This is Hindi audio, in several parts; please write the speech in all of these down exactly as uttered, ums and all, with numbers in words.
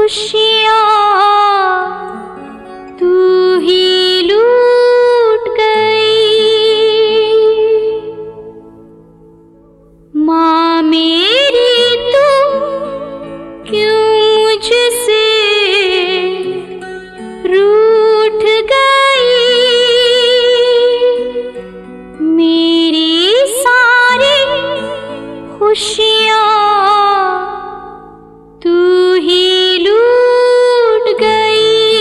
खुशियाँ तू ही लूट गई। माँ मेरी तू क्यों मुझसे रूठ गई। मेरी सारी खुशियाँ तू ही लूट गई।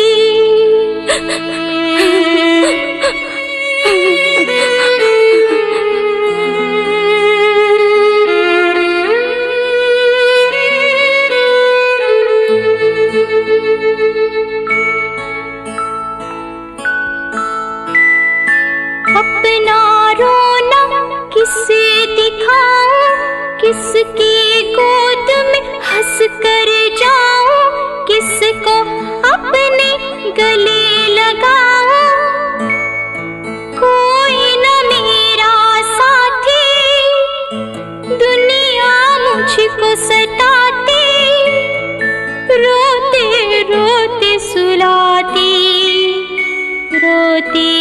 अपना रोना किसे दिखाऊं, किसकी गोद में हंस कर जाऊं, किसको अपने गले लगाऊं। कोई न मेरा साथी, दुनिया मुझको सताती, रोते रोते सुलाती, रोती